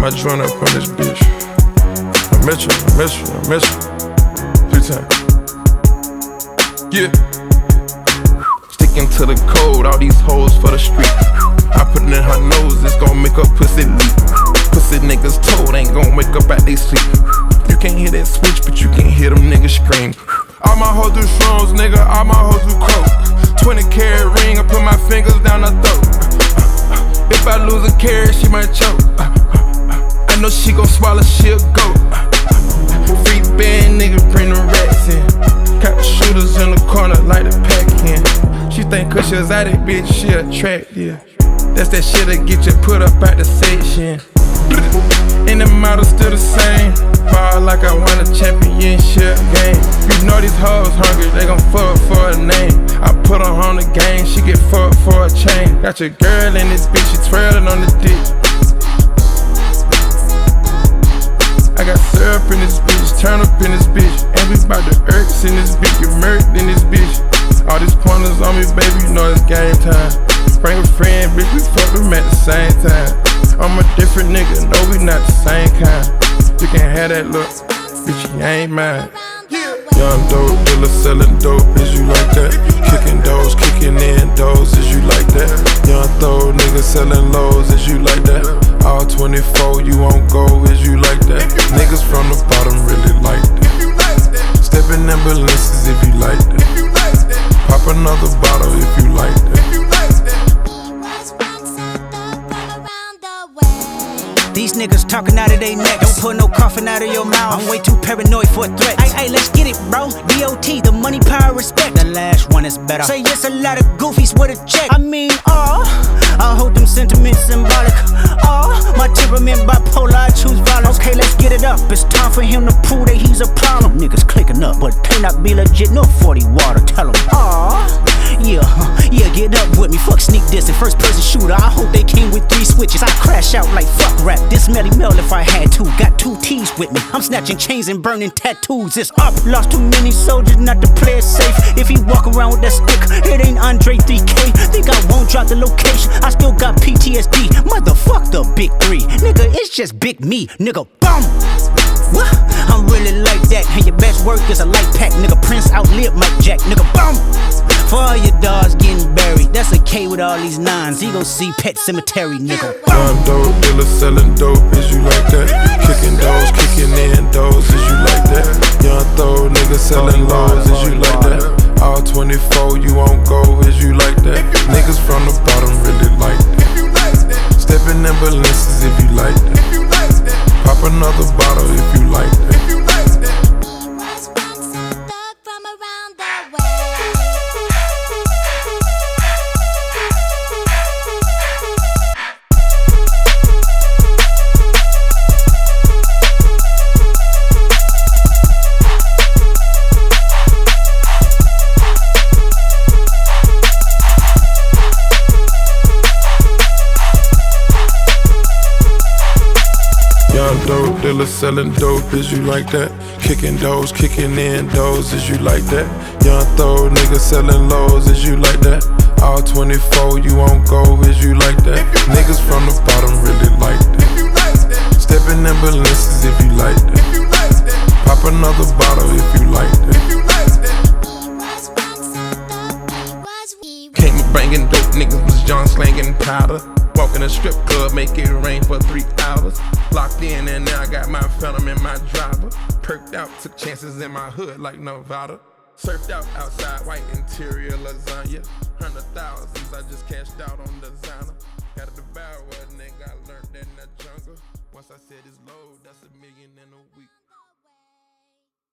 my joint up on this bitch. I miss you. 3 times. Yeah. Sticking to the code, all these hoes for the street. I put it in her nose, it's gon' make her pussy leak. Pussy niggas told ain't gon' wake up out they sleep. You can't hear that switch, but you can hear them niggas scream. All my hoes do shrooms, nigga, all my hoes do coke. 20-carat ring, I put my fingers down her throat. If I lose a carat, she might choke. I know she gon' swallow, she'll go. Free band, nigga, bring the rats in. Got the shooters in the corner like the pack in. She think cause she was out it, bitch, she attractive. That's that shit that get you put up at the section. And the model still the same. Ball like I won a championship game. You know these hoes hungry, they gon' fuck for a name. I put her on the game, she get fucked for a chain. Got your girl in this bitch, she twirling on the dick. I got syrup in this bitch, turn up in this bitch. And we bout the irks in this bitch, get murked in this bitch. All these pointers on me, baby, you know it's game time. Bring a friend, bitch, we fuck them at the same time. I'm a different nigga, no, we not the same kind. You can have that look, bitch, you ain't mine. Young dope dealer selling dope, is you like that? Kicking doors, kicking in doors, is you like that? Young throw nigga selling lows, is you like that? All 24, you won't go, is you like that? Niggas from the bottom really like that. Stepping ambulances if you like that. Pop another bottle if you like that. These niggas talking out of their neck. Don't put no coughing out of your mouth. I'm way too paranoid for a threat. Ay, let's get it, bro. DOT, the money, power, respect. The last one is better. Say yes, a lot of goofies with a check. I mean, I hold them sentiments symbolic. My temperament bipolar, I choose violence. Okay, let's get it up. It's time for him to prove that he's a problem. Niggas clicking up, but it cannot be legit. No 40 water, tell him. Yeah, get up with me. Fuck sneak dissing, first person shooter. I hope they came with 3 switches. I crash out like fuck rap. This Melly Mel if I had to. Got 2 T's with me. I'm snatching chains and burning tattoos. It's up. Lost too many soldiers not to play it safe. If he walk around with that stick, it ain't Andre 3K. Think I won't drop the location. I still got PTSD. Motherfuck the big 3. Nigga, it's just big me. Nigga, bum. What? I'm really like that. And your best work is a light pack. Nigga, Prince outlived Mike Jack. Nigga, bum. For all your dogs getting buried, that's a K with all these 9s. He gon' see Pet Cemetery, nigga. Young dope dealer selling dope, is you like that? Kicking doors, kicking in doors, is you like that? Young throw nigga selling lows, is you like that? All 24, you won't go, is you like that? Niggas from the bottom really like that. Stepping ambulances if you like that. Pop another bottle if you like that. Dope dealer selling dope, is you like that? Kicking doors, kicking in doors, is you like that? Young throw nigga selling lows, is you like that? All 24, you won't go, is you like that? Niggas from the bottom really like that. Stepping ambulances if you like that. Pop another bottle if you like that. Came a banging dope, niggas was John slanging powder. Walk in a strip club, make it rain for 3 hours. Locked in and now I got my phantom in my driver. Perked out, took chances in my hood like Nevada. Surfed out outside, white interior lasagna. 100,000s, I just cashed out on designer. Got a devour, nigga, I learned that in the jungle. Once I said it's low, that's $1 million in a week.